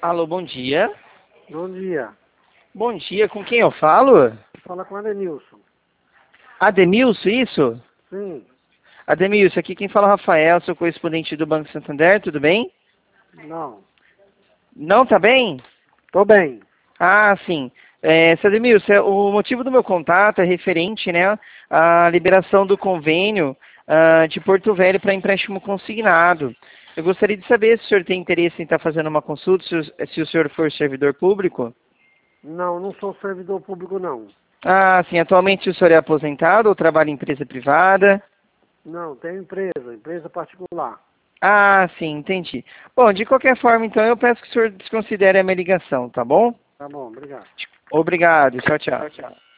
Alô, bom dia. Bom dia. Bom dia, com quem eu falo? Fala com o Adenilson. Ademilson, isso? Sim. Ademilson, aqui quem fala é o Rafael, sou correspondente do Banco Santander, tudo bem? Não. Não, tá bem? Tô bem. Ah, sim. Seu Ademilson, o motivo do meu contato é referente, né, à liberação do convênio de Porto Velho para empréstimo consignado. Eu gostaria de saber se o senhor tem interesse em estar fazendo uma consulta, se o senhor for servidor público. Não, não sou servidor público, não. Ah, sim. Atualmente o senhor é aposentado ou trabalha em empresa privada? Não, tenho empresa particular. Ah, sim, entendi. Bom, de qualquer forma, então, eu peço que o senhor desconsidere a minha ligação, tá bom? Tá bom, obrigado. Obrigado. Tchau, tchau.